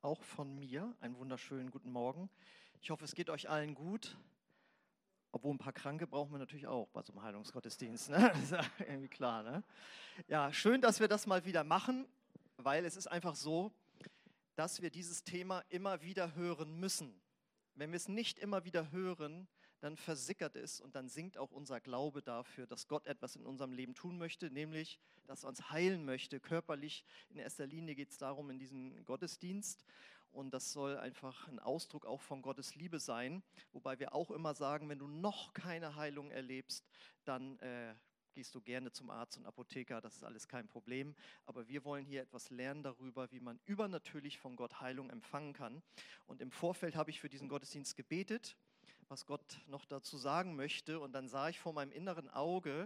auch von mir einen wunderschönen guten Morgen. Ich hoffe, es geht euch allen gut. Obwohl ein paar Kranke brauchen wir natürlich auch bei so einem Heilungsgottesdienst. Ne? Das ist ja irgendwie klar. Ne? Ja, schön, dass wir das mal wieder machen, weil es ist einfach so, dass wir dieses Thema immer wieder hören müssen. Wenn wir es nicht immer wieder hören, dann versickert es und dann sinkt auch unser Glaube dafür, dass Gott etwas in unserem Leben tun möchte, nämlich, dass er uns heilen möchte, körperlich. In erster Linie geht es darum in diesem Gottesdienst und das soll einfach ein Ausdruck auch von Gottes Liebe sein, wobei wir auch immer sagen, wenn du noch keine Heilung erlebst, dann gehst du gerne zum Arzt und Apotheker, das ist alles kein Problem. Aber wir wollen hier etwas lernen darüber, wie man übernatürlich von Gott Heilung empfangen kann. Und im Vorfeld habe ich für diesen Gottesdienst gebetet, was Gott noch dazu sagen möchte. Und dann sah ich vor meinem inneren Auge,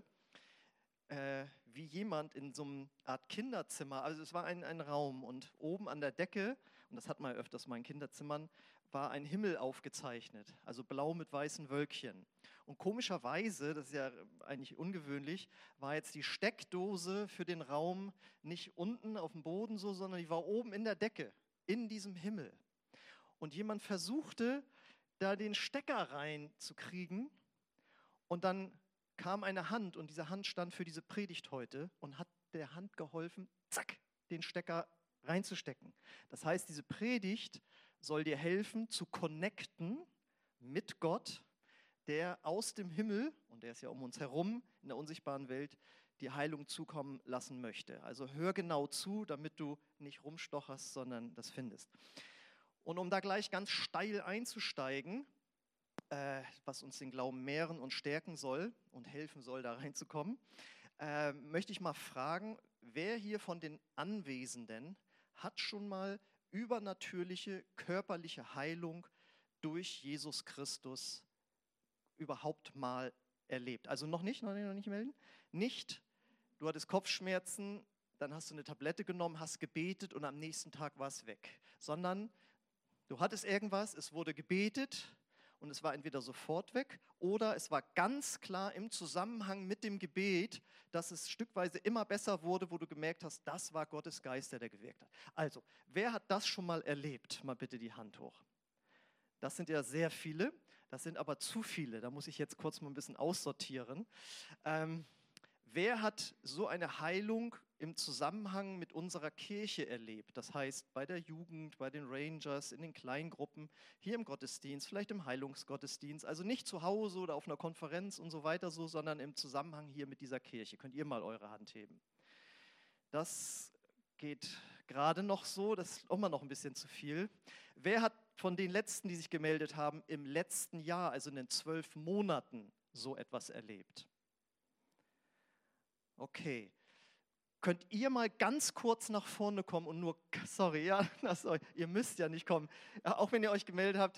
wie jemand in so einer Art Kinderzimmer, also es war ein Raum und oben an der Decke, und das hat man ja öfters mal in Kinderzimmern, war ein Himmel aufgezeichnet, also blau mit weißen Wölkchen. Und komischerweise, das ist ja eigentlich ungewöhnlich, war jetzt die Steckdose für den Raum nicht unten auf dem Boden so, sondern die war oben in der Decke, in diesem Himmel. Und jemand versuchte, da den Stecker reinzukriegen und dann kam eine Hand und diese Hand stand für diese Predigt heute und hat der Hand geholfen, zack, den Stecker reinzustecken. Das heißt, diese Predigt soll dir helfen zu connecten mit Gott, der aus dem Himmel, und der ist ja um uns herum in der unsichtbaren Welt, die Heilung zukommen lassen möchte. Also hör genau zu, damit du nicht rumstocherst, sondern das findest. Und um da gleich ganz steil einzusteigen, was uns den Glauben mehren und stärken soll und helfen soll, da reinzukommen, möchte ich mal fragen, wer hier von den Anwesenden hat schon mal übernatürliche körperliche Heilung durch Jesus Christus überhaupt mal erlebt? Also noch nicht melden? Nicht, du hattest Kopfschmerzen, dann hast du eine Tablette genommen, hast gebetet und am nächsten Tag war es weg. Sondern du hattest irgendwas, es wurde gebetet und es war entweder sofort weg oder es war ganz klar im Zusammenhang mit dem Gebet, dass es stückweise immer besser wurde, wo du gemerkt hast, das war Gottes Geist, der gewirkt hat. Also, wer hat das schon mal erlebt? Mal bitte die Hand hoch. Das sind ja sehr viele, das sind aber zu viele. Da muss ich jetzt kurz mal ein bisschen aussortieren. Wer hat so eine Heilung im Zusammenhang mit unserer Kirche erlebt? Das heißt, bei der Jugend, bei den Rangers, in den Kleingruppen, hier im Gottesdienst, vielleicht im Heilungsgottesdienst. Also nicht zu Hause oder auf einer Konferenz und so weiter, sondern im Zusammenhang hier mit dieser Kirche. Könnt ihr mal eure Hand heben? Das geht gerade noch so, das ist auch mal noch ein bisschen zu viel. Wer hat von den Letzten, die sich gemeldet haben, im letzten Jahr, also in den 12 Monaten, so etwas erlebt? Okay. Könnt ihr mal ganz kurz nach vorne kommen und nur, sorry, ja, ihr müsst ja nicht kommen, auch wenn ihr euch gemeldet habt,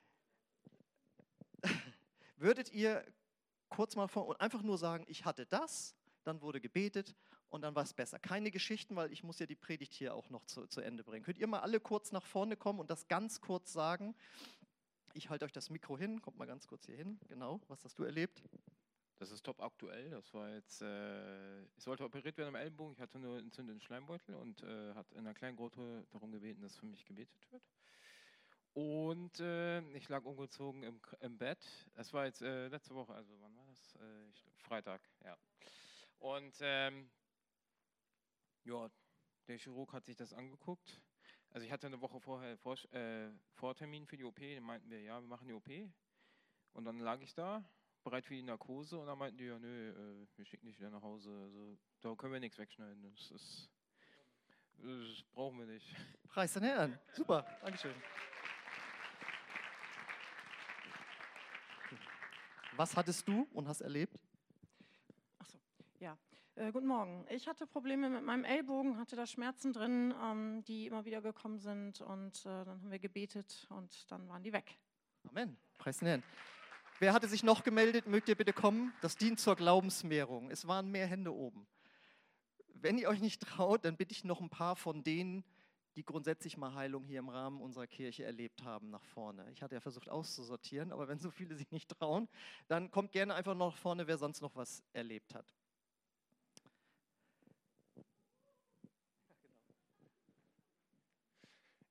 würdet ihr kurz mal vor und einfach nur sagen, ich hatte das, dann wurde gebetet und dann war es besser. Keine Geschichten, weil ich muss ja die Predigt hier auch noch zu Ende bringen. Könnt ihr mal alle kurz nach vorne kommen und das ganz kurz sagen? Ich halte euch das Mikro hin, kommt mal ganz kurz hier hin. Genau, was hast du erlebt? Das ist top aktuell. Das war jetzt, ich sollte operiert werden am Ellenbogen. Ich hatte nur entzündeten Schleimbeutel und hat in einer kleinen Gruppe darum gebeten, dass für mich gebetet wird. Und ich lag umgezogen im Bett. Das war jetzt letzte Woche, also wann war das? Freitag, ja. Und ja, der Chirurg hat sich das angeguckt. Also ich hatte eine Woche vorher Vortermin für die OP. Dann meinten wir, ja, wir machen die OP. Und dann lag ich da, bereit für die Narkose. Und dann meinten die, ja, nö, wir schicken dich wieder nach Hause. Also da können wir nichts wegschneiden. Das brauchen wir nicht. Preis den Herrn. Super, Dankeschön. Was hattest du und hast erlebt? Achso, ja. Guten Morgen. Ich hatte Probleme mit meinem Ellbogen, hatte da Schmerzen drin, die immer wieder gekommen sind. Und dann haben wir gebetet und dann waren die weg. Amen. Preis den Herrn. Wer hatte sich noch gemeldet? Mögt ihr bitte kommen? Das dient zur Glaubensmehrung. Es waren mehr Hände oben. Wenn ihr euch nicht traut, dann bitte ich noch ein paar von denen, die grundsätzlich mal Heilung hier im Rahmen unserer Kirche erlebt haben, nach vorne. Ich hatte ja versucht auszusortieren, aber wenn so viele sich nicht trauen, dann kommt gerne einfach noch nach vorne, wer sonst noch was erlebt hat.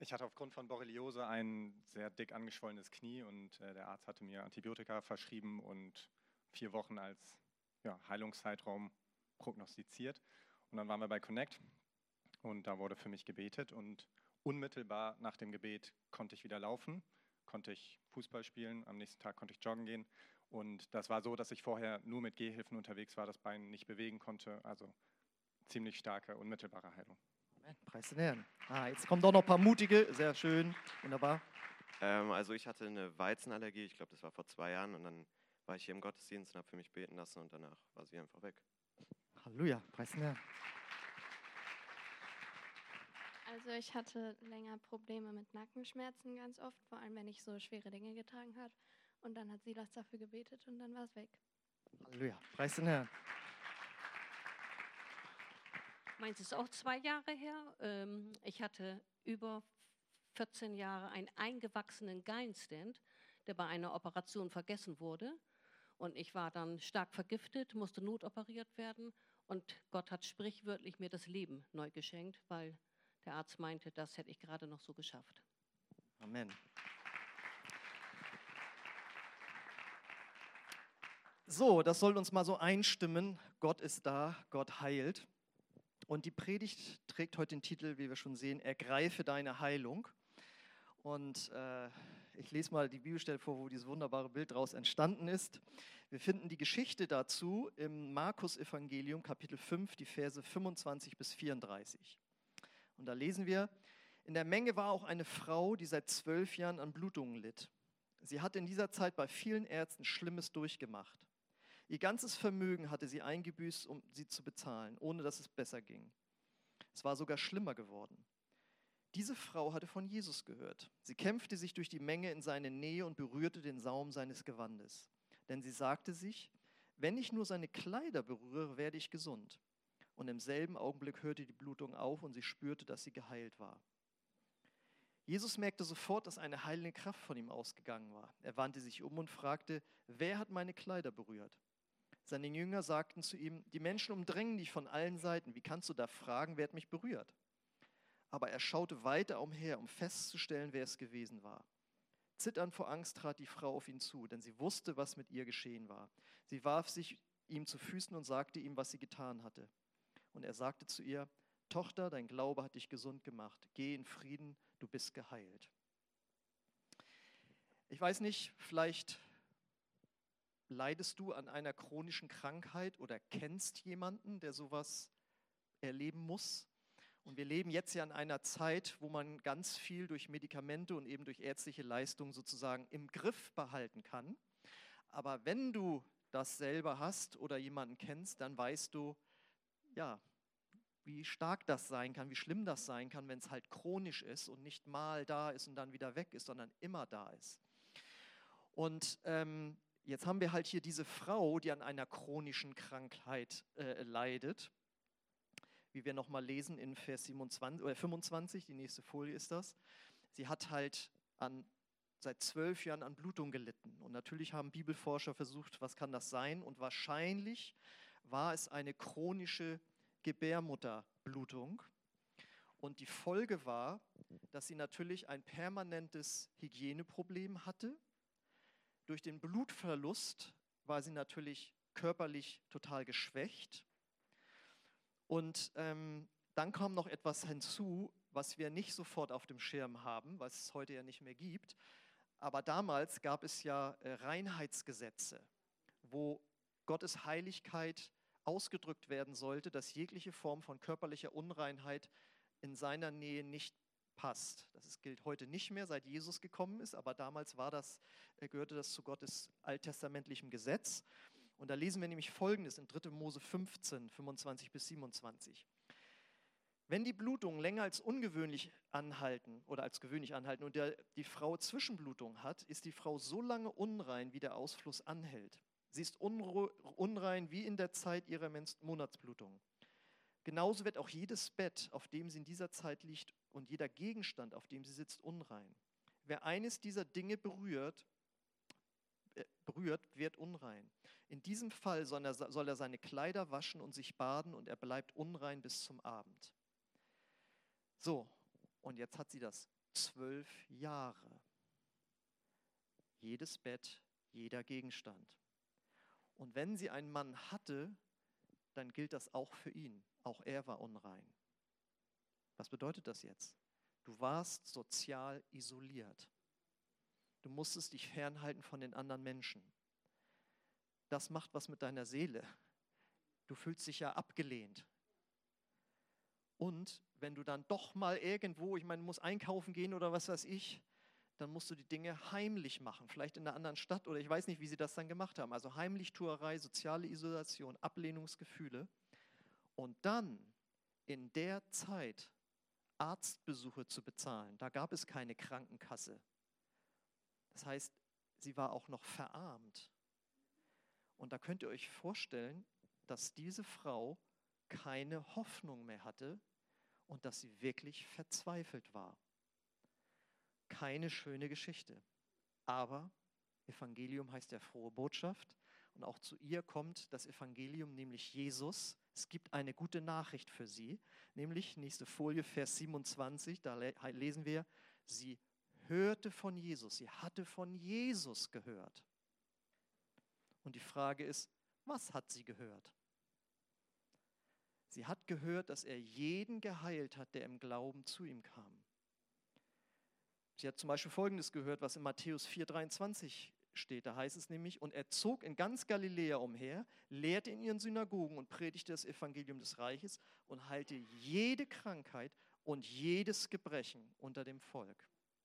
Ich hatte aufgrund von Borreliose ein sehr dick angeschwollenes Knie und der Arzt hatte mir Antibiotika verschrieben und 4 Wochen als Heilungszeitraum prognostiziert. Und dann waren wir bei Connect und da wurde für mich gebetet und unmittelbar nach dem Gebet konnte ich wieder laufen, konnte ich Fußball spielen, am nächsten Tag konnte ich joggen gehen. Und das war so, dass ich vorher nur mit Gehhilfen unterwegs war, das Bein nicht bewegen konnte, also ziemlich starke, unmittelbare Heilung. Amen. Preis den Herrn. Jetzt kommen doch noch ein paar mutige, sehr schön, wunderbar. Also ich hatte eine Weizenallergie, ich glaube, das war vor 2 Jahren und dann war ich hier im Gottesdienst und habe für mich beten lassen und danach war sie einfach weg. Halleluja, preis den Herrn. Also ich hatte länger Probleme mit Nackenschmerzen ganz oft, vor allem wenn ich so schwere Dinge getragen habe. Und dann hat Silas dafür gebetet und dann war es weg. Halleluja, preis den Herrn. Meins ist auch 2 Jahre her. Ich hatte über 14 Jahre einen eingewachsenen Gallenstand, der bei einer Operation vergessen wurde. Und ich war dann stark vergiftet, musste notoperiert werden. Und Gott hat sprichwörtlich mir das Leben neu geschenkt, weil der Arzt meinte, das hätte ich gerade noch so geschafft. Amen. So, das soll uns mal so einstimmen. Gott ist da, Gott heilt. Und die Predigt trägt heute den Titel, wie wir schon sehen, Ergreife deine Heilung. Und ich lese mal die Bibelstelle vor, wo dieses wunderbare Bild daraus entstanden ist. Wir finden die Geschichte dazu im Markus-Evangelium, Kapitel 5, die Verse 25 bis 34. Und da lesen wir, in der Menge war auch eine Frau, die seit 12 Jahren an Blutungen litt. Sie hatte in dieser Zeit bei vielen Ärzten Schlimmes durchgemacht. Ihr ganzes Vermögen hatte sie eingebüßt, um sie zu bezahlen, ohne dass es besser ging. Es war sogar schlimmer geworden. Diese Frau hatte von Jesus gehört. Sie kämpfte sich durch die Menge in seine Nähe und berührte den Saum seines Gewandes. Denn sie sagte sich, wenn ich nur seine Kleider berühre, werde ich gesund. Und im selben Augenblick hörte die Blutung auf und sie spürte, dass sie geheilt war. Jesus merkte sofort, dass eine heilende Kraft von ihm ausgegangen war. Er wandte sich um und fragte, wer hat meine Kleider berührt? Seine Jünger sagten zu ihm, die Menschen umdrängen dich von allen Seiten. Wie kannst du da fragen, wer hat mich berührt? Aber er schaute weiter umher, um festzustellen, wer es gewesen war. Zitternd vor Angst trat die Frau auf ihn zu, denn sie wusste, was mit ihr geschehen war. Sie warf sich ihm zu Füßen und sagte ihm, was sie getan hatte. Und er sagte zu ihr, Tochter, dein Glaube hat dich gesund gemacht. Geh in Frieden, du bist geheilt. Ich weiß nicht, vielleicht leidest du an einer chronischen Krankheit oder kennst jemanden, der sowas erleben muss. Und wir leben jetzt ja in einer Zeit, wo man ganz viel durch Medikamente und eben durch ärztliche Leistungen sozusagen im Griff behalten kann. Aber wenn du das selber hast oder jemanden kennst, dann weißt du, ja, wie stark das sein kann, wie schlimm das sein kann, wenn es halt chronisch ist und nicht mal da ist und dann wieder weg ist, sondern immer da ist. Und jetzt haben wir halt hier diese Frau, die an einer chronischen Krankheit leidet, wie wir nochmal lesen in Vers 27, oder 25, die nächste Folie ist das. Sie hat halt seit 12 Jahren an Blutung gelitten. Und natürlich haben Bibelforscher versucht, was kann das sein? Und wahrscheinlich war es eine chronische Gebärmutterblutung. Und die Folge war, dass sie natürlich ein permanentes Hygieneproblem hatte. Durch den Blutverlust war sie natürlich körperlich total geschwächt. Und dann kam noch etwas hinzu, was wir nicht sofort auf dem Schirm haben, was es heute ja nicht mehr gibt. Aber damals gab es ja Reinheitsgesetze, wo Gottes Heiligkeit ausgedrückt werden sollte, dass jegliche Form von körperlicher Unreinheit in seiner Nähe nicht passt. Das gilt heute nicht mehr, seit Jesus gekommen ist, aber damals gehörte das zu Gottes alttestamentlichem Gesetz. Und da lesen wir nämlich Folgendes in 3. Mose 15, 25 bis 27. Wenn die Blutungen länger als ungewöhnlich anhalten oder als gewöhnlich anhalten und die Frau Zwischenblutung hat, ist die Frau so lange unrein, wie der Ausfluss anhält. Sie ist unrein wie in der Zeit ihrer Monatsblutung. Genauso wird auch jedes Bett, auf dem sie in dieser Zeit liegt, und jeder Gegenstand, auf dem sie sitzt, unrein. Wer eines dieser Dinge berührt, wird unrein. In diesem Fall soll er seine Kleider waschen und sich baden und er bleibt unrein bis zum Abend. So, und jetzt hat sie das 12 Jahre. Jedes Bett, jeder Gegenstand. Und wenn sie einen Mann hatte, dann gilt das auch für ihn. Auch er war unrein. Was bedeutet das jetzt? Du warst sozial isoliert. Du musstest dich fernhalten von den anderen Menschen. Das macht was mit deiner Seele. Du fühlst dich ja abgelehnt. Und wenn du dann doch mal irgendwo, ich meine, du musst einkaufen gehen oder was weiß ich, dann musst du die Dinge heimlich machen, vielleicht in einer anderen Stadt oder ich weiß nicht, wie sie das dann gemacht haben. Also Heimlichtuerei, soziale Isolation, Ablehnungsgefühle. Und dann in der Zeit Arztbesuche zu bezahlen, da gab es keine Krankenkasse. Das heißt, sie war auch noch verarmt. Und da könnt ihr euch vorstellen, dass diese Frau keine Hoffnung mehr hatte und dass sie wirklich verzweifelt war. Keine schöne Geschichte. Aber Evangelium heißt ja frohe Botschaft und auch zu ihr kommt das Evangelium, nämlich Jesus. Es gibt eine gute Nachricht für sie, nämlich nächste Folie, Vers 27, da lesen wir, sie hörte von Jesus, sie hatte von Jesus gehört. Und die Frage ist, was hat sie gehört? Sie hat gehört, dass er jeden geheilt hat, der im Glauben zu ihm kam. Sie hat zum Beispiel Folgendes gehört, was in Matthäus 4,23 steht. Da heißt es nämlich, und er zog in ganz Galiläa umher, lehrte in ihren Synagogen und predigte das Evangelium des Reiches und heilte jede Krankheit und jedes Gebrechen unter dem Volk.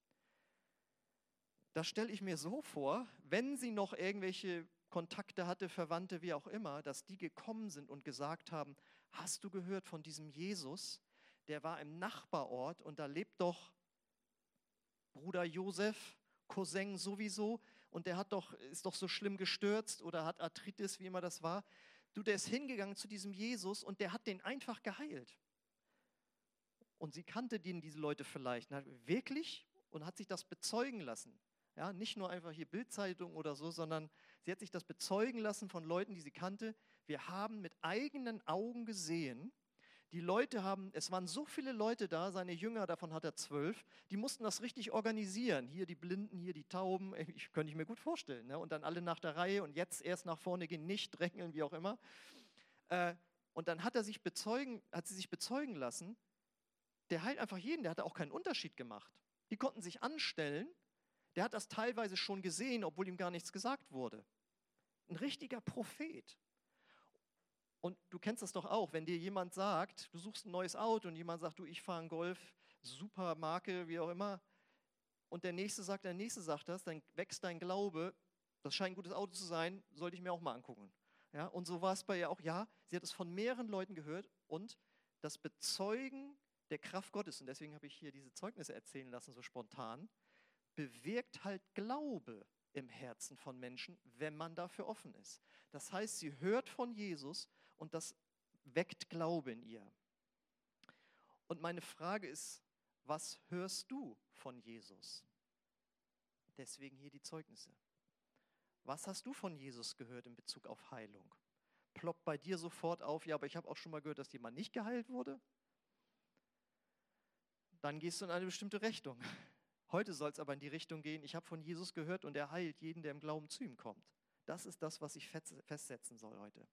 Das stelle ich mir so vor, wenn sie noch irgendwelche Kontakte hatte, Verwandte, wie auch immer, dass die gekommen sind und gesagt haben, hast du gehört von diesem Jesus? Der war im Nachbarort und da lebt doch Bruder Josef, Cousin sowieso, und der ist doch so schlimm gestürzt oder hat Arthritis, wie immer das war. Du, der ist hingegangen zu diesem Jesus und der hat den einfach geheilt. Und sie kannte diese Leute vielleicht. Wirklich? Und hat sich das bezeugen lassen. Ja, nicht nur einfach hier Bildzeitung oder so, sondern sie hat sich das bezeugen lassen von Leuten, die sie kannte. Wir haben mit eigenen Augen gesehen, die Leute es waren so viele Leute da, seine Jünger, davon hat er 12, die mussten das richtig organisieren. Hier die Blinden, hier die Tauben, könnte ich mir gut vorstellen. Ne? Und dann alle nach der Reihe und jetzt erst nach vorne gehen, nicht drängeln, wie auch immer. Und dann hat sie sich bezeugen lassen, der heilt einfach jeden, der hat auch keinen Unterschied gemacht. Die konnten sich anstellen, der hat das teilweise schon gesehen, obwohl ihm gar nichts gesagt wurde. Ein richtiger Prophet. Und du kennst das doch auch, wenn dir jemand sagt, du suchst ein neues Auto und jemand sagt, du, ich fahre einen Golf, super Marke, wie auch immer, und der Nächste sagt das, dann wächst dein Glaube, das scheint ein gutes Auto zu sein, sollte ich mir auch mal angucken. Ja, und so war es bei ihr auch, ja, sie hat es von mehreren Leuten gehört und das Bezeugen der Kraft Gottes, und deswegen habe ich hier diese Zeugnisse erzählen lassen, so spontan, bewirkt halt Glaube im Herzen von Menschen, wenn man dafür offen ist. Das heißt, sie hört von Jesus und das weckt Glaube in ihr. Und meine Frage ist, was hörst du von Jesus? Deswegen hier die Zeugnisse. Was hast du von Jesus gehört in Bezug auf Heilung? Ploppt bei dir sofort auf, ja, aber ich habe auch schon mal gehört, dass jemand nicht geheilt wurde? Dann gehst du in eine bestimmte Richtung. Heute soll es aber in die Richtung gehen, ich habe von Jesus gehört und er heilt jeden, der im Glauben zu ihm kommt. Das ist das, was ich festsetzen soll heute.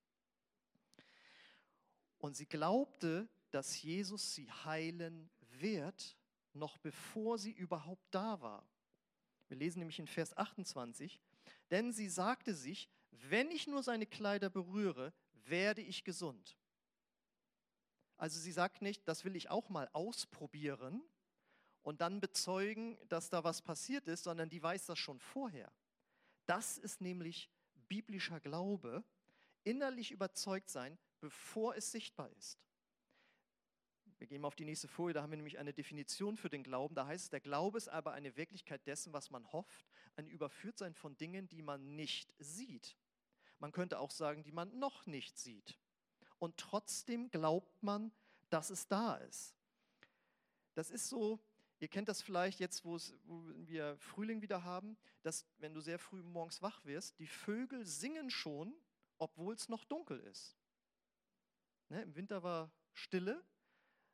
Und sie glaubte, dass Jesus sie heilen wird, noch bevor sie überhaupt da war. Wir lesen nämlich in Vers 28, denn sie sagte sich, wenn ich nur seine Kleider berühre, werde ich gesund. Also sie sagt nicht, das will ich auch mal ausprobieren und dann bezeugen, dass da was passiert ist, sondern die weiß das schon vorher. Das ist nämlich biblischer Glaube, innerlich überzeugt sein, bevor es sichtbar ist. Wir gehen mal auf die nächste Folie, da haben wir nämlich eine Definition für den Glauben. Da heißt es, der Glaube ist aber eine Wirklichkeit dessen, was man hofft, ein Überführtsein von Dingen, die man nicht sieht. Man könnte auch sagen, die man noch nicht sieht. Und trotzdem glaubt man, dass es da ist. Das ist so, ihr kennt das vielleicht jetzt, wo wir Frühling wieder haben, dass wenn du sehr früh morgens wach wirst, die Vögel singen schon, obwohl es noch dunkel ist. Ne, im Winter war Stille,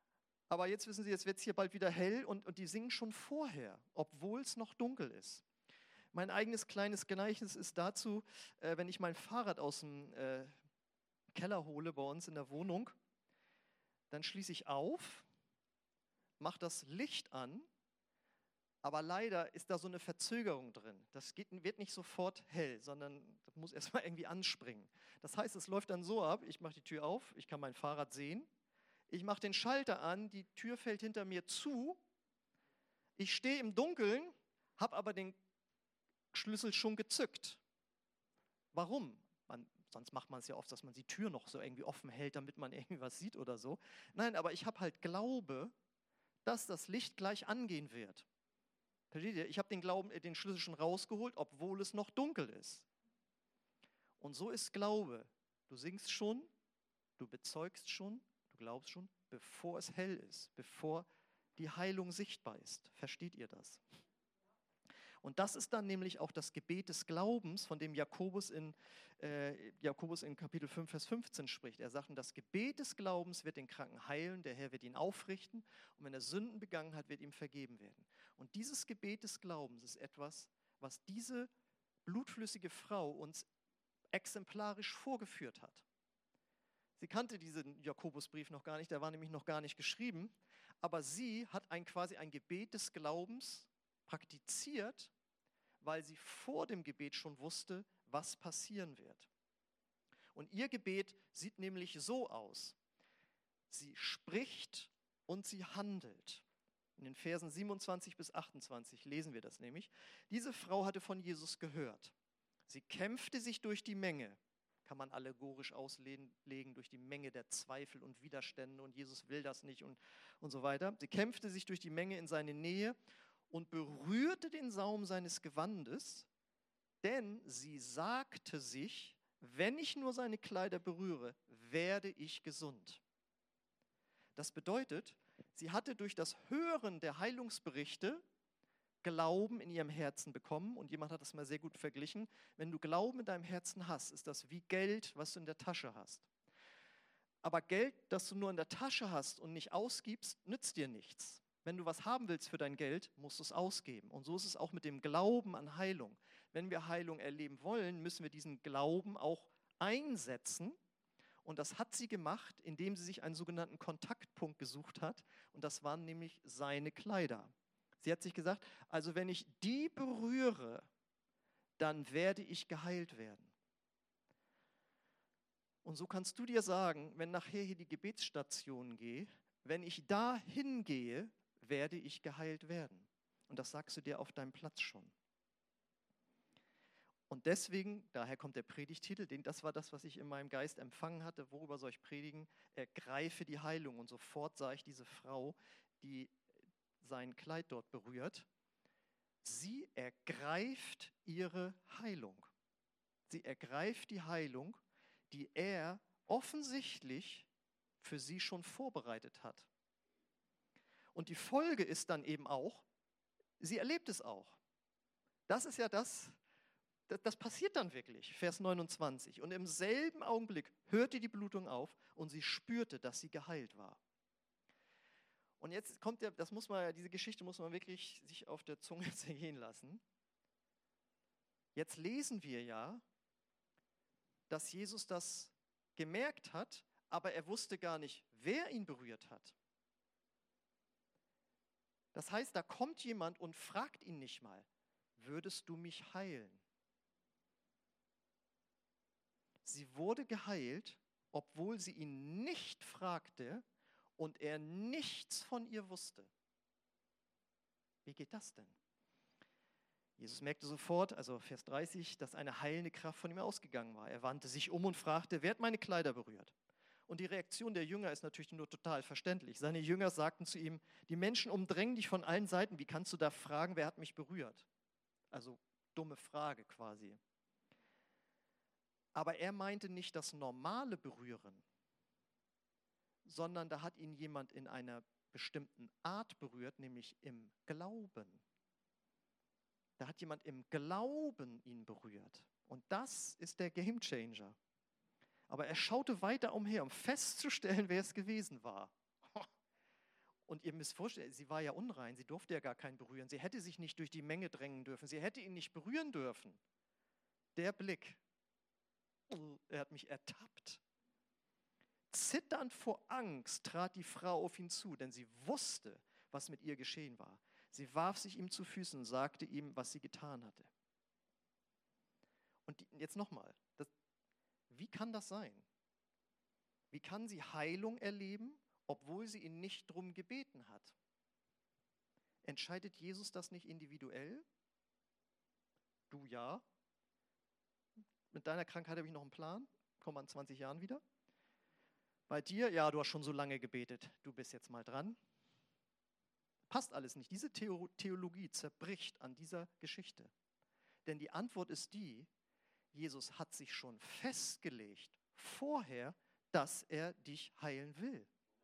Aber jetzt wissen Sie, jetzt wird es hier bald wieder hell und die singen schon vorher, obwohl es noch dunkel ist. Mein eigenes kleines Gleichnis ist dazu, wenn ich mein Fahrrad aus dem Keller hole bei uns in der Wohnung, dann schließe ich auf, mache das Licht an, aber leider ist da so eine Verzögerung drin. Das wird nicht sofort hell, sondern das muss erstmal irgendwie anspringen. Das heißt, es läuft dann so ab, ich mache die Tür auf, ich kann mein Fahrrad sehen, ich mache den Schalter an, die Tür fällt hinter mir zu, ich stehe im Dunkeln, habe aber den Schlüssel schon gezückt. Warum? Sonst macht man es ja oft, dass man die Tür noch so irgendwie offen hält, damit man irgendwie was sieht oder so. Nein, aber ich habe halt Glaube, dass das Licht gleich angehen wird. Versteht ihr? Ich habe den Schlüssel schon rausgeholt, obwohl es noch dunkel ist. Und so ist Glaube. Du singst schon, du bezeugst schon, du glaubst schon, bevor es hell ist, bevor die Heilung sichtbar ist. Versteht ihr das? Und das ist dann nämlich auch das Gebet des Glaubens, von dem Jakobus in Kapitel 5, Vers 15 spricht. Er sagt, das Gebet des Glaubens wird den Kranken heilen, der Herr wird ihn aufrichten und wenn er Sünden begangen hat, wird ihm vergeben werden. Und dieses Gebet des Glaubens ist etwas, was diese blutflüssige Frau uns exemplarisch vorgeführt hat. Sie kannte diesen Jakobusbrief noch gar nicht, der war nämlich noch gar nicht geschrieben, aber sie hat quasi ein Gebet des Glaubens praktiziert, weil sie vor dem Gebet schon wusste, was passieren wird. Und ihr Gebet sieht nämlich so aus. Sie spricht und sie handelt. In den Versen 27 bis 28 lesen wir das nämlich. Diese Frau hatte von Jesus gehört. Sie kämpfte sich durch die Menge, kann man allegorisch auslegen, durch die Menge der Zweifel und Widerstände und Jesus will das nicht und so weiter. Sie kämpfte sich durch die Menge in seine Nähe und berührte den Saum seines Gewandes, denn sie sagte sich, wenn ich nur seine Kleider berühre, werde ich gesund. Das bedeutet, sie hatte durch das Hören der Heilungsberichte Glauben in ihrem Herzen bekommen und jemand hat das mal sehr gut verglichen. Wenn du Glauben in deinem Herzen hast, ist das wie Geld, was du in der Tasche hast. Aber Geld, das du nur in der Tasche hast und nicht ausgibst, nützt dir nichts. Wenn du was haben willst für dein Geld, musst du es ausgeben. Und so ist es auch mit dem Glauben an Heilung. Wenn wir Heilung erleben wollen, müssen wir diesen Glauben auch einsetzen. Und das hat sie gemacht, indem sie sich einen sogenannten Kontaktpunkt gesucht hat. Und das waren nämlich seine Kleider. Sie hat sich gesagt, also wenn ich die berühre, dann werde ich geheilt werden. Und so kannst du dir sagen, wenn nachher hier die Gebetsstation gehe, wenn ich da hingehe, werde ich geheilt werden. Und das sagst du dir auf deinem Platz schon. Und deswegen, daher kommt der Predigtitel, das war das, was ich in meinem Geist empfangen hatte, worüber soll ich predigen? Ergreife die Heilung. Und sofort sah ich diese Frau, die sein Kleid dort berührt. Sie ergreift ihre Heilung. Sie ergreift die Heilung, die er offensichtlich für sie schon vorbereitet hat. Und die Folge ist dann eben auch, sie erlebt es auch. Das ist ja das passiert dann wirklich, Vers 29. Und im selben Augenblick hörte die Blutung auf und sie spürte, dass sie geheilt war. Und jetzt kommt diese Geschichte muss man wirklich sich auf der Zunge zergehen lassen. Jetzt lesen wir ja, dass Jesus das gemerkt hat, aber er wusste gar nicht, wer ihn berührt hat. Das heißt, da kommt jemand und fragt ihn nicht mal, würdest du mich heilen? Sie wurde geheilt, obwohl sie ihn nicht fragte und er nichts von ihr wusste. Wie geht das denn? Jesus merkte sofort, also Vers 30, dass eine heilende Kraft von ihm ausgegangen war. Er wandte sich um und fragte, wer hat meine Kleider berührt? Und die Reaktion der Jünger ist natürlich nur total verständlich. Seine Jünger sagten zu ihm, die Menschen umdrängen dich von allen Seiten, wie kannst du da fragen, wer hat mich berührt? Also dumme Frage quasi. Aber er meinte nicht das normale Berühren, sondern da hat ihn jemand in einer bestimmten Art berührt, nämlich im Glauben. Da hat jemand im Glauben ihn berührt. Und das ist der Gamechanger. Aber er schaute weiter umher, um festzustellen, wer es gewesen war. Und ihr müsst vorstellen, sie war ja unrein, sie durfte ja gar keinen berühren. Sie hätte sich nicht durch die Menge drängen dürfen, sie hätte ihn nicht berühren dürfen. Der Blick, er hat mich ertappt. Zitternd vor Angst trat die Frau auf ihn zu, denn sie wusste, was mit ihr geschehen war. Sie warf sich ihm zu Füßen und sagte ihm, was sie getan hatte. Und jetzt nochmal, wie kann das sein? Wie kann sie Heilung erleben, obwohl sie ihn nicht drum gebeten hat? Entscheidet Jesus das nicht individuell? Du ja. Mit deiner Krankheit habe ich noch einen Plan. Komm an 20 Jahren wieder. Bei dir, ja, du hast schon so lange gebetet. Du bist jetzt mal dran. Passt alles nicht. Diese Theologie zerbricht an dieser Geschichte. Denn die Antwort ist die, Jesus hat sich schon festgelegt vorher, dass er dich heilen will.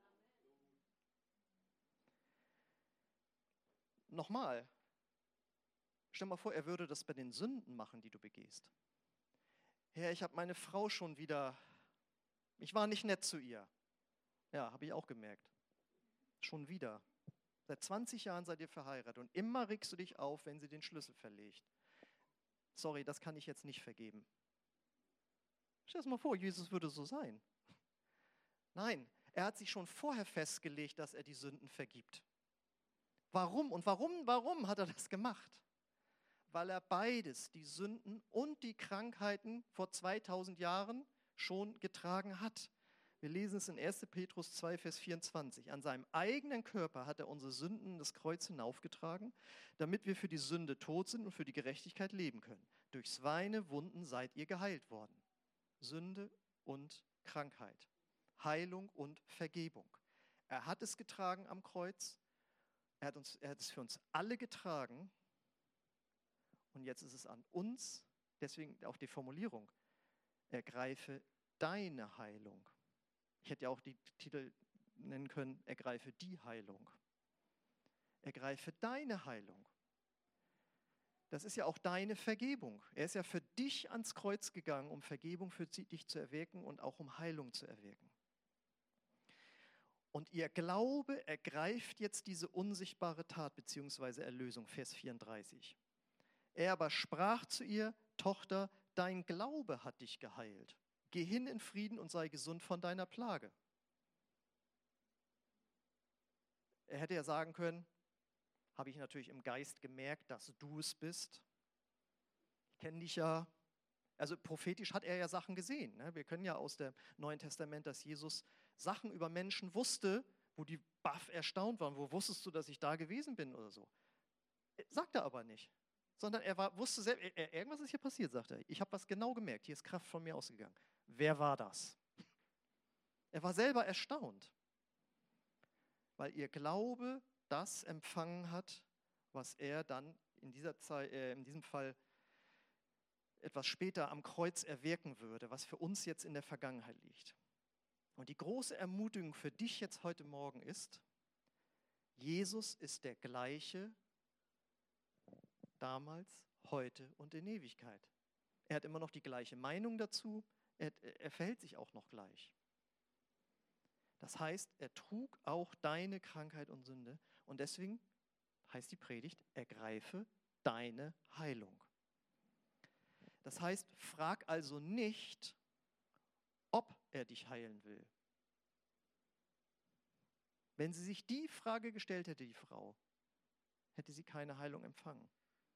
Nochmal, stell mal vor, er würde das bei den Sünden machen, die du begehst. Herr, ich habe meine Frau schon wieder, ich war nicht nett zu ihr. Ja, habe ich auch gemerkt. Schon wieder. Seit 20 Jahren seid ihr verheiratet und immer regst du dich auf, wenn sie den Schlüssel verlegt. Sorry, das kann ich jetzt nicht vergeben. Stell dir das mal vor, Jesus würde so sein. Nein, er hat sich schon vorher festgelegt, dass er die Sünden vergibt. Warum? Und warum hat er das gemacht? Weil er beides, die Sünden und die Krankheiten vor 2000 Jahren schon getragen hat. Wir lesen es in 1. Petrus 2, Vers 24. An seinem eigenen Körper hat er unsere Sünden das Kreuz hinaufgetragen, damit wir für die Sünde tot sind und für die Gerechtigkeit leben können. Durch seine Wunden seid ihr geheilt worden. Sünde und Krankheit. Heilung und Vergebung. Er hat es getragen am Kreuz. Er hat es für uns alle getragen. Und jetzt ist es an uns, deswegen auch die Formulierung, ergreife deine Heilung. Ich hätte ja auch die Titel nennen können, ergreife die Heilung. Ergreife deine Heilung. Das ist ja auch deine Vergebung. Er ist ja für dich ans Kreuz gegangen, um Vergebung für dich zu erwirken und auch um Heilung zu erwirken. Und ihr Glaube ergreift jetzt diese unsichtbare Tat bzw. Erlösung, Vers 34. Er aber sprach zu ihr, Tochter, dein Glaube hat dich geheilt. Geh hin in Frieden und sei gesund von deiner Plage. Er hätte ja sagen können, habe ich natürlich im Geist gemerkt, dass du es bist. Ich kenne dich ja. Also prophetisch hat er ja Sachen gesehen. Ne? Wir können ja aus dem Neuen Testament, dass Jesus Sachen über Menschen wusste, wo die baff erstaunt waren. Wo wusstest du, dass ich da gewesen bin oder so? Sagt er aber nicht. Sondern wusste selbst, irgendwas ist hier passiert, sagt er. Ich habe was genau gemerkt. Hier ist Kraft von mir ausgegangen. Wer war das? Er war selber erstaunt, weil ihr Glaube das empfangen hat, was er dann in diesem Fall etwas später am Kreuz erwirken würde, was für uns jetzt in der Vergangenheit liegt. Und die große Ermutigung für dich jetzt heute Morgen ist, Jesus ist der gleiche damals, heute und in Ewigkeit. Er hat immer noch die gleiche Meinung dazu, er verhält sich auch noch gleich. Das heißt, er trug auch deine Krankheit und Sünde und deswegen heißt die Predigt, ergreife deine Heilung. Das heißt, frag also nicht, ob er dich heilen will. Wenn sie sich die Frage gestellt hätte, die Frau, hätte sie keine Heilung empfangen.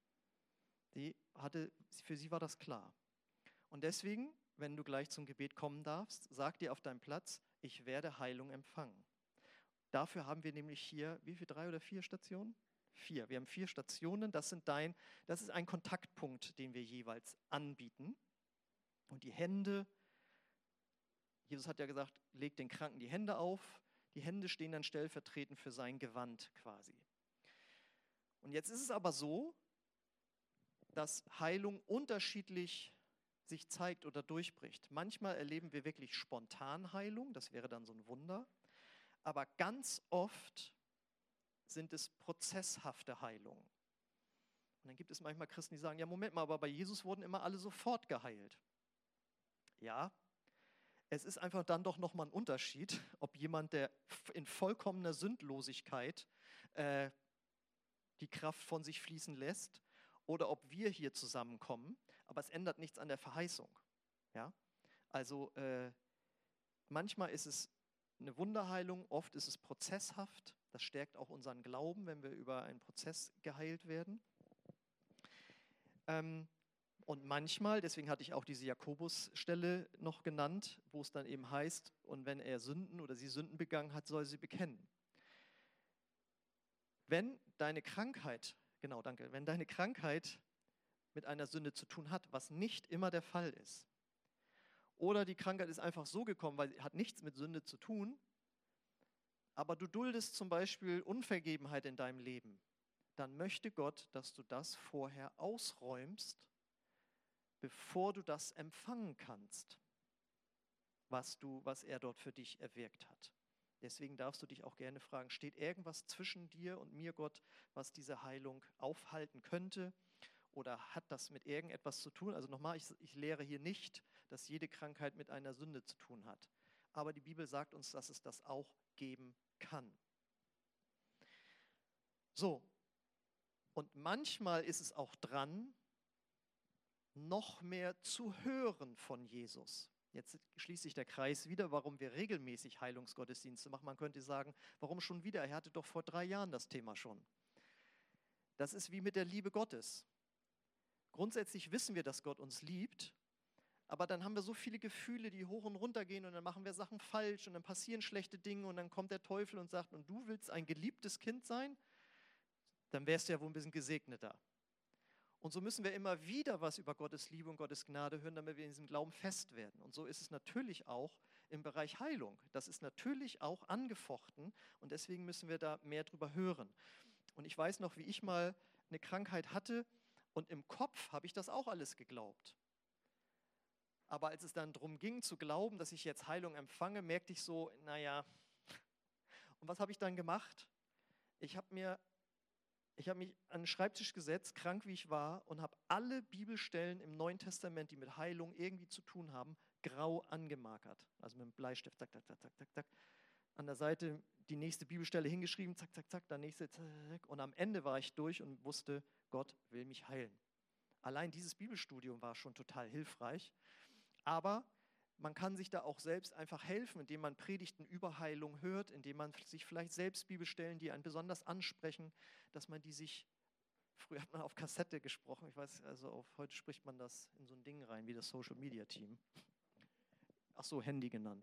Für sie war das klar. Und deswegen, wenn du gleich zum Gebet kommen darfst, sag dir auf deinem Platz, ich werde Heilung empfangen. Dafür haben wir nämlich hier, wie viel, 3 oder 4 Stationen? 4. Wir haben 4 Stationen, das ist ein Kontaktpunkt, den wir jeweils anbieten. Und die Hände, Jesus hat ja gesagt, leg den Kranken die Hände auf. Die Hände stehen dann stellvertretend für sein Gewand quasi. Und jetzt ist es aber so, dass Heilung unterschiedlich sich zeigt oder durchbricht. Manchmal erleben wir wirklich spontan Heilung, das wäre dann so ein Wunder. Aber ganz oft sind es prozesshafte Heilungen. Und dann gibt es manchmal Christen, die sagen, ja Moment mal, aber bei Jesus wurden immer alle sofort geheilt. Ja, es ist einfach dann doch nochmal ein Unterschied, ob jemand, der in vollkommener Sündlosigkeit die Kraft von sich fließen lässt, oder ob wir hier zusammenkommen, aber es ändert nichts an der Verheißung. Ja? Also manchmal ist es eine Wunderheilung, oft ist es prozesshaft. Das stärkt auch unseren Glauben, wenn wir über einen Prozess geheilt werden. Und manchmal, deswegen hatte ich auch diese Jakobus-Stelle noch genannt, wo es dann eben heißt, und wenn er Sünden oder sie Sünden begangen hat, soll sie bekennen. Wenn deine Krankheit, genau, danke, wenn deine Krankheit mit einer Sünde zu tun hat, was nicht immer der Fall ist, oder die Krankheit ist einfach so gekommen, weil sie hat nichts mit Sünde zu tun, aber du duldest zum Beispiel Unvergebenheit in deinem Leben, dann möchte Gott, dass du das vorher ausräumst, bevor du das empfangen kannst, was er dort für dich erwirkt hat. Deswegen darfst du dich auch gerne fragen, steht irgendwas zwischen dir und mir, Gott, was diese Heilung aufhalten könnte? Oder hat das mit irgendetwas zu tun? Also nochmal, ich lehre hier nicht, dass jede Krankheit mit einer Sünde zu tun hat. Aber die Bibel sagt uns, dass es das auch geben kann. So, und manchmal ist es auch dran, noch mehr zu hören von Jesus. Jetzt schließt sich der Kreis wieder, warum wir regelmäßig Heilungsgottesdienste machen. Man könnte sagen, warum schon wieder? Er hatte doch vor 3 Jahren das Thema schon. Das ist wie mit der Liebe Gottes. Grundsätzlich wissen wir, dass Gott uns liebt, aber dann haben wir so viele Gefühle, die hoch und runter gehen und dann machen wir Sachen falsch und dann passieren schlechte Dinge und dann kommt der Teufel und sagt, und du willst ein geliebtes Kind sein? Dann wärst du ja wohl ein bisschen gesegneter. Und so müssen wir immer wieder was über Gottes Liebe und Gottes Gnade hören, damit wir in diesem Glauben fest werden. Und so ist es natürlich auch im Bereich Heilung. Das ist natürlich auch angefochten und deswegen müssen wir da mehr drüber hören. Und ich weiß noch, wie ich mal eine Krankheit hatte und im Kopf habe ich das auch alles geglaubt. Aber als es dann darum ging zu glauben, dass ich jetzt Heilung empfange, merkte ich so, naja, und was habe ich dann gemacht? Ich habe mich an den Schreibtisch gesetzt, krank wie ich war, und habe alle Bibelstellen im Neuen Testament, die mit Heilung irgendwie zu tun haben, grau angemarkert. Also mit dem Bleistift, zack, zack, zack, zack, zack, zack. An der Seite die nächste Bibelstelle hingeschrieben, zack, zack, zack, dann nächste, zack, zack. Und am Ende war ich durch und wusste, Gott will mich heilen. Allein dieses Bibelstudium war schon total hilfreich. Aber man kann sich da auch selbst einfach helfen, indem man Predigten über Heilung hört, indem man sich vielleicht selbst Bibelstellen, die einen besonders ansprechen, dass man die sich, früher hat man auf Kassette gesprochen, ich weiß, also heute spricht man das in so ein Ding rein, wie das Social Media Team. Ach so, Handy genannt.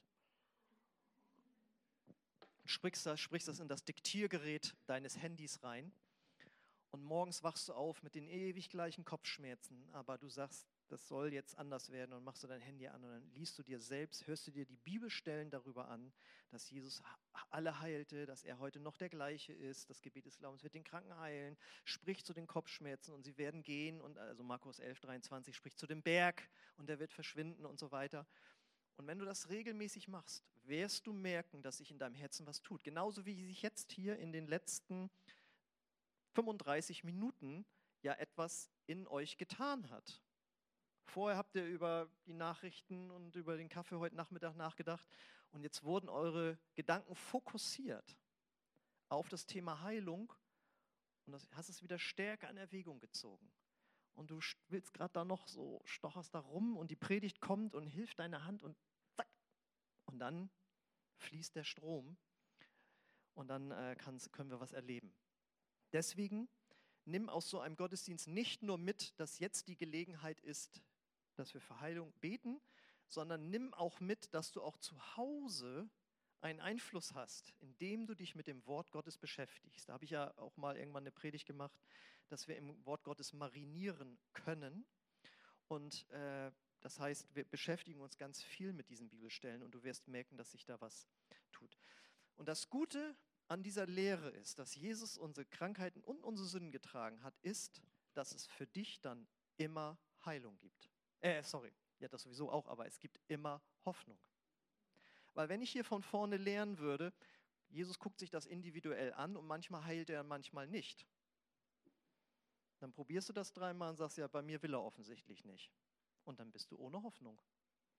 Sprichst das in das Diktiergerät deines Handys rein und morgens wachst du auf mit den ewig gleichen Kopfschmerzen, aber du sagst, das soll jetzt anders werden und machst du dein Handy an und dann liest du dir selbst, hörst du dir die Bibelstellen darüber an, dass Jesus alle heilte, dass er heute noch der gleiche ist, das Gebet des Glaubens wird den Kranken heilen, spricht zu den Kopfschmerzen und sie werden gehen und also Markus 11,23 spricht zu dem Berg und der wird verschwinden und so weiter. Und wenn du das regelmäßig machst, wirst du merken, dass sich in deinem Herzen was tut. Genauso wie sich jetzt hier in den letzten 35 Minuten ja etwas in euch getan hat. Vorher habt ihr über die Nachrichten und über den Kaffee heute Nachmittag nachgedacht und jetzt wurden eure Gedanken fokussiert auf das Thema Heilung und hast es wieder stärker in Erwägung gezogen. Und du willst gerade da noch so, stocherst da rum und die Predigt kommt und hilft deiner Hand und zack. Und dann fließt der Strom und dann können wir was erleben. Deswegen nimm aus so einem Gottesdienst nicht nur mit, dass jetzt die Gelegenheit ist, dass wir für Heilung beten, sondern nimm auch mit, dass du auch zu Hause einen Einfluss hast, indem du dich mit dem Wort Gottes beschäftigst. Da habe ich ja auch mal irgendwann eine Predigt gemacht, dass wir im Wort Gottes marinieren können. Und das heißt, wir beschäftigen uns ganz viel mit diesen Bibelstellen und du wirst merken, dass sich da was tut. Und das Gute an dieser Lehre ist, dass Jesus unsere Krankheiten und unsere Sünden getragen hat, ist, dass es für dich dann immer Heilung gibt. Ja, das sowieso auch, aber es gibt immer Hoffnung. Weil wenn ich hier von vorne lernen würde, Jesus guckt sich das individuell an und manchmal heilt er, manchmal nicht. Dann probierst du das 3-mal und sagst, ja, bei mir will er offensichtlich nicht. Und dann bist du ohne Hoffnung.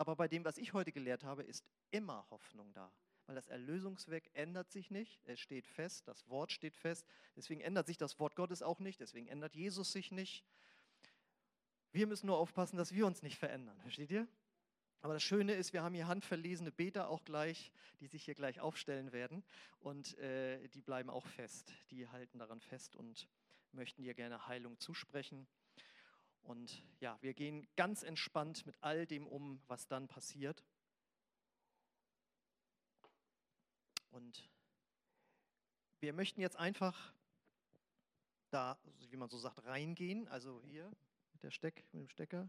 Aber bei dem, was ich heute gelehrt habe, ist immer Hoffnung da. Weil das Erlösungswerk ändert sich nicht, es steht fest, das Wort steht fest. Deswegen ändert sich das Wort Gottes auch nicht, deswegen ändert Jesus sich nicht. Wir müssen nur aufpassen, dass wir uns nicht verändern, versteht ihr? Aber das Schöne ist, wir haben hier handverlesene Beter auch gleich, die sich hier gleich aufstellen werden. Und die bleiben auch fest, die halten daran fest und möchten dir gerne Heilung zusprechen. Und ja, wir gehen ganz entspannt mit all dem um, was dann passiert. Und wir möchten jetzt einfach da, wie man so sagt, reingehen. Also hier mit dem Stecker.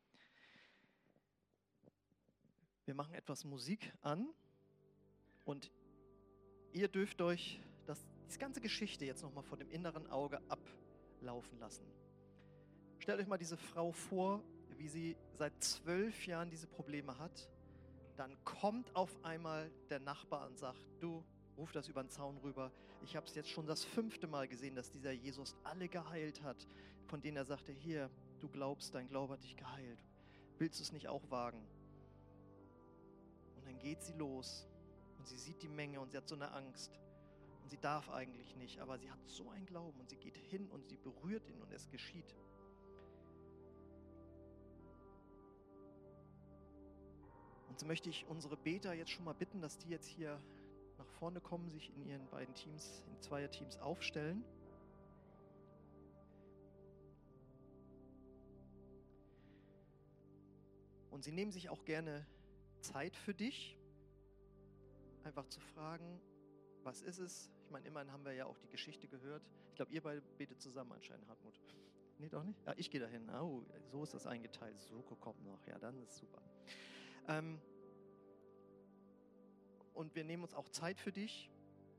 Wir machen etwas Musik an und ihr dürft euch diese ganze Geschichte jetzt nochmal vor dem inneren Auge ablaufen lassen. Stellt euch mal diese Frau vor, wie sie seit 12 Jahren diese Probleme hat. Dann kommt auf einmal der Nachbar und sagt, du, ruf das über den Zaun rüber. Ich habe es jetzt schon das 5. Mal gesehen, dass dieser Jesus alle geheilt hat, von denen er sagte, hier, du glaubst, dein Glaube hat dich geheilt. Willst du es nicht auch wagen? Und dann geht sie los und sie sieht die Menge und sie hat so eine Angst. Und sie darf eigentlich nicht, aber sie hat so einen Glauben und sie geht hin und sie berührt ihn und es geschieht. Und so möchte ich unsere Beter jetzt schon mal bitten, dass die jetzt hier nach vorne kommen, sich in ihren beiden Teams, in Zweierteams aufstellen. Und sie nehmen sich auch gerne Zeit für dich, einfach zu fragen, was ist es? Ich meine, immerhin haben wir ja auch die Geschichte gehört. Ich glaube, ihr beide betet zusammen anscheinend, Hartmut. Nee, doch nicht? Ja, ich gehe dahin. Oh, so ist das eingeteilt. Suko kommt noch. Ja, dann ist super. Und wir nehmen uns auch Zeit für dich.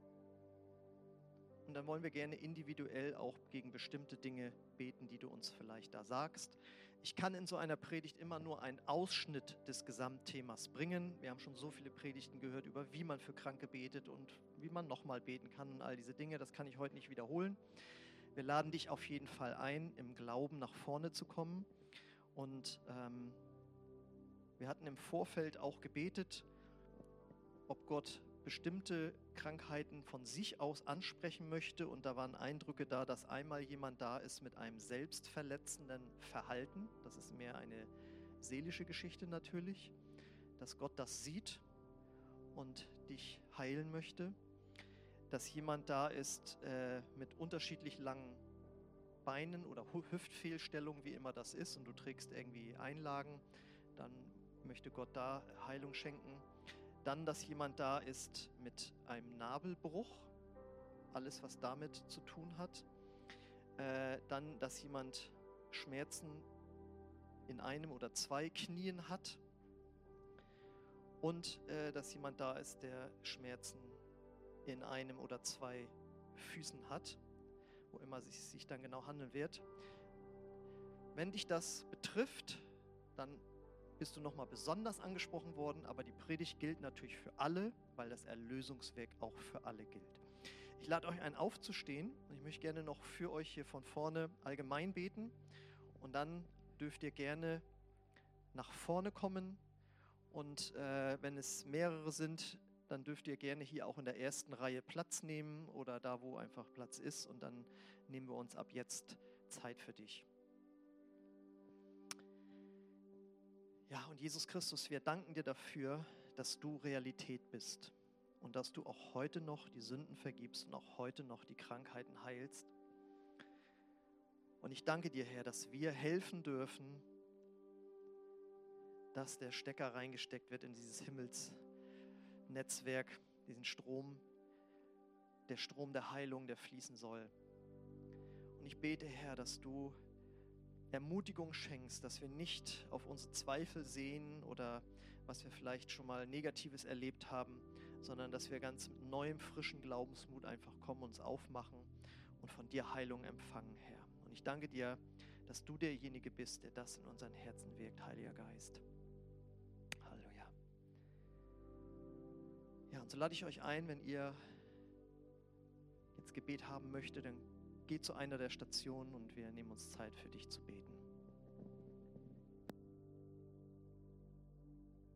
Und dann wollen wir gerne individuell auch gegen bestimmte Dinge beten, die du uns vielleicht da sagst. Ich kann in so einer Predigt immer nur einen Ausschnitt des Gesamtthemas bringen. Wir haben schon so viele Predigten gehört über, wie man für Kranke betet und wie man nochmal beten kann und all diese Dinge. Das kann ich heute nicht wiederholen. Wir laden dich auf jeden Fall ein, im Glauben nach vorne zu kommen. Und wir hatten im Vorfeld auch gebetet, ob Gott bestimmte Krankheiten von sich aus ansprechen möchte. Und da waren Eindrücke da, dass einmal jemand da ist mit einem selbstverletzenden Verhalten. Das ist mehr eine seelische Geschichte natürlich, dass Gott das sieht und dich heilen möchte. Dass jemand da ist mit unterschiedlich langen Beinen oder Hüftfehlstellungen, wie immer das ist, und du trägst irgendwie Einlagen, dann möchte Gott da Heilung schenken. Dann, dass jemand da ist mit einem Nabelbruch, alles, was damit zu tun hat. Dann, dass jemand Schmerzen in einem oder 2 Knien hat. Und dass jemand da ist, der Schmerzen in einem oder 2 Füßen hat, wo immer es sich dann genau handeln wird. Wenn dich das betrifft, dann bist du nochmal besonders angesprochen worden, aber die Predigt gilt natürlich für alle, weil das Erlösungswerk auch für alle gilt. Ich lade euch ein, aufzustehen und ich möchte gerne noch für euch hier von vorne allgemein beten und dann dürft ihr gerne nach vorne kommen und wenn es mehrere sind, dann dürft ihr gerne hier auch in der ersten Reihe Platz nehmen oder da, wo einfach Platz ist, und dann nehmen wir uns ab jetzt Zeit für dich. Ja, und Jesus Christus, wir danken dir dafür, dass du Realität bist und dass du auch heute noch die Sünden vergibst und auch heute noch die Krankheiten heilst. Und ich danke dir, Herr, dass wir helfen dürfen, dass der Stecker reingesteckt wird in dieses Himmelsnetzwerk, diesen Strom, der Strom der Heilung, der fließen soll. Und ich bete, Herr, dass du Ermutigung schenkst, dass wir nicht auf unsere Zweifel sehen oder was wir vielleicht schon mal Negatives erlebt haben, sondern dass wir ganz mit neuem, frischen Glaubensmut einfach kommen, uns aufmachen und von dir Heilung empfangen, Herr. Und ich danke dir, dass du derjenige bist, der das in unseren Herzen wirkt, Heiliger Geist. Halleluja. Ja, und so lade ich euch ein, wenn ihr jetzt Gebet haben möchtet, dann geht zu einer der Stationen und wir nehmen uns Zeit für dich zu beten.